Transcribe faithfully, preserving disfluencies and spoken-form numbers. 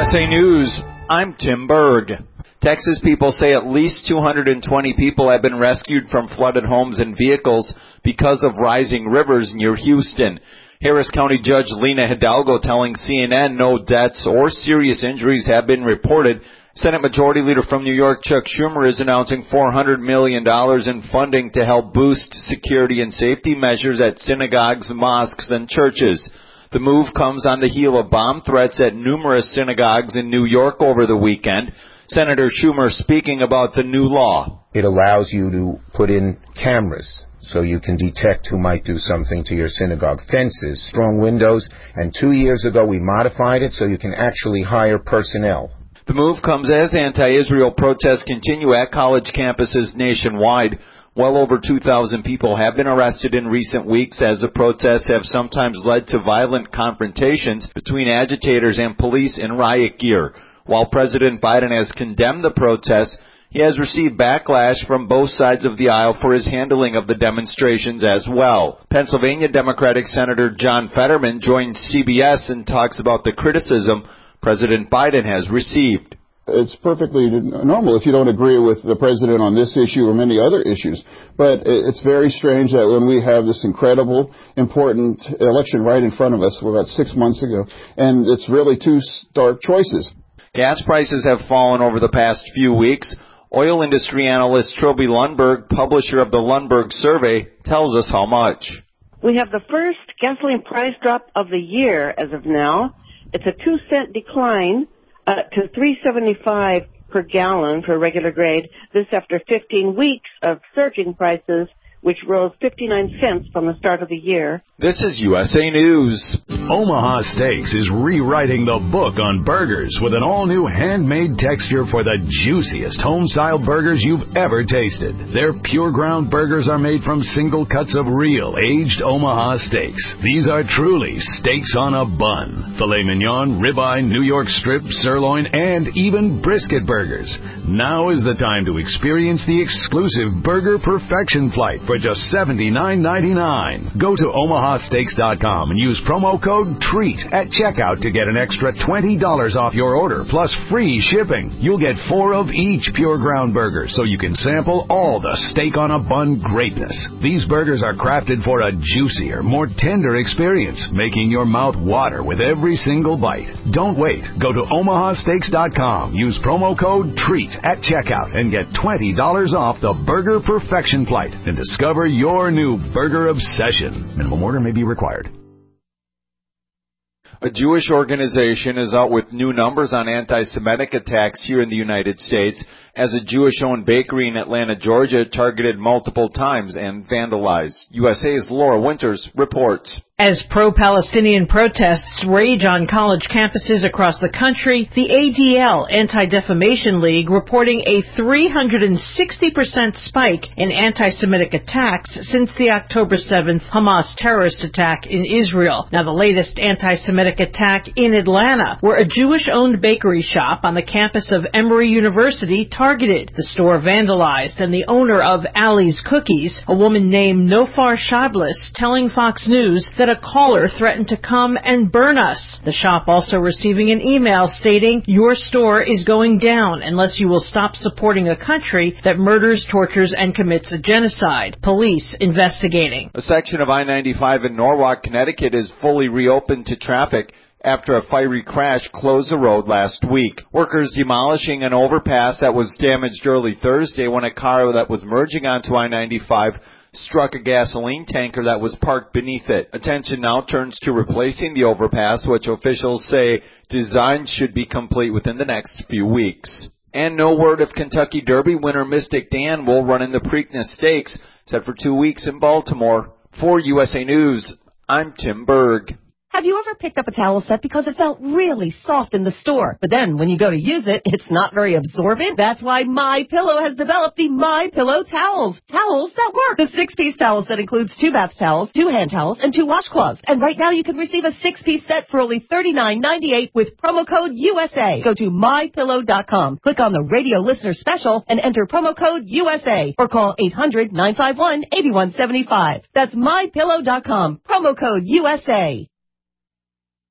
S A News, I'm Tim Berg. Texas people say at least two hundred twenty people have been rescued from flooded homes and vehicles because of rising rivers near Houston. Harris County Judge Lena Hidalgo telling C N N no deaths or serious injuries have been reported. Senate Majority Leader from New York, Chuck Schumer, is announcing four hundred million dollars in funding to help boost security and safety measures at synagogues, mosques, and churches. The move comes on the heel of bomb threats at numerous synagogues in New York over the weekend. Senator Schumer speaking about the new law. It allows you to put in cameras so you can detect who might do something to your synagogue. Fences, strong windows, and two years ago we modified it so you can actually hire personnel. The move comes as anti-Israel protests continue at college campuses nationwide. Well over two thousand people have been arrested in recent weeks as the protests have sometimes led to violent confrontations between agitators and police in riot gear. While President Biden has condemned the protests, he has received backlash from both sides of the aisle for his handling of the demonstrations as well. Pennsylvania Democratic Senator John Fetterman joined C B S and talks about the criticism President Biden has received. It's perfectly normal if you don't agree with the president on this issue or many other issues. But it's very strange that when we have this incredible, important election right in front of us, about six months ago, and it's really two stark choices. Gas prices have fallen over the past few weeks. Oil industry analyst Trilby Lundberg, publisher of the Lundberg Survey, tells us how much. We have the first gasoline price drop of the year as of now. It's a two cent decline uh, to three seventy-five per gallon for regular grade. This after fifteen weeks of surging prices, which rose fifty-nine cents from the start of the year. This is U S A News. Omaha Steaks is rewriting the book on burgers with an all-new handmade texture for the juiciest home-style burgers you've ever tasted. Their pure ground burgers are made from single cuts of real aged Omaha steaks. These are truly steaks on a bun. Filet mignon, ribeye, New York strip, sirloin, and even brisket burgers. Now is the time to experience the exclusive Burger Perfection Flight for just seventy-nine ninety-nine. Go to omaha steaks dot com and use promo code TREAT at checkout to get an extra twenty dollars off your order, plus free shipping. You'll get four of each pure ground burger, so you can sample all the steak on a bun greatness. These burgers are crafted for a juicier, more tender experience, making your mouth water with every single bite. Don't wait. Go to omaha steaks dot com. Use promo code TREAT at checkout and get twenty dollars off the Burger Perfection Flight and discover your new burger obsession. Minimum order may be required. A Jewish organization is out with new numbers on anti-Semitic attacks here in the United States as a Jewish-owned bakery in Atlanta, Georgia, targeted multiple times and vandalized. U S A's Laura Winters reports. As pro-Palestinian protests rage on college campuses across the country, the A D L, Anti-Defamation League, reporting a three hundred sixty percent spike in anti-Semitic attacks since the October seventh Hamas terrorist attack in Israel. Now, the latest anti-Semitic attack in Atlanta, where a Jewish-owned bakery shop on the campus of Emory University targeted. The store vandalized, and the owner of Ali's Cookies, a woman named Nofar Shablis, telling Fox News that a caller threatened to come and burn us. The shop also receiving an email stating, "Your store is going down unless you will stop supporting a country that murders, tortures, and commits a genocide." Police investigating. A section of I ninety-five in Norwalk, Connecticut is fully reopened to traffic after a fiery crash closed the road last week. Workers demolishing an overpass that was damaged early Thursday when a car that was merging onto I ninety-five struck a gasoline tanker that was parked beneath it. Attention now turns to replacing the overpass, which officials say design should be complete within the next few weeks. And no word if Kentucky Derby winner Mystic Dan will run in the Preakness Stakes, set for two weeks in Baltimore. For U S A News, I'm Tim Berg. Have you ever picked up a towel set because it felt really soft in the store, but then when you go to use it, it's not very absorbent? That's why MyPillow has developed the MyPillow towels. Towels that work. The six-piece towel set includes two bath towels, two hand towels, and two washcloths. And right now you can receive a six-piece set for only thirty-nine ninety-eight with promo code U S A. Go to my pillow dot com, click on the radio listener special, and enter promo code U S A, or call eight hundred nine five one eight one seven five. That's my pillow dot com, promo code U S A.